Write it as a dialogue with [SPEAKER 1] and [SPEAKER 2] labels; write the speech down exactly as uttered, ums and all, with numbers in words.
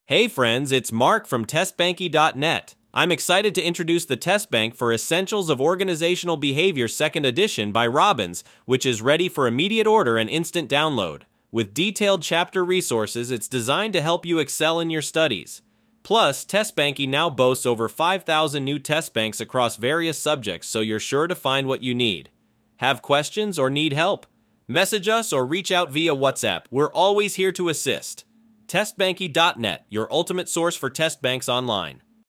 [SPEAKER 1] Hey friends, it's Mark from test banky dot net. I'm excited to introduce the Test Bank for Essentials of Organizational Behavior second Edition by Robbins, which is ready for immediate order and instant download. With detailed chapter resources, it's designed to help you excel in your studies. Plus, TestBanky now boasts over five thousand new test banks across various subjects, so you're sure to find what you need. Have questions or need help? Message us or reach out via WhatsApp. We're always here to assist. test banky dot net, your ultimate source for test banks online.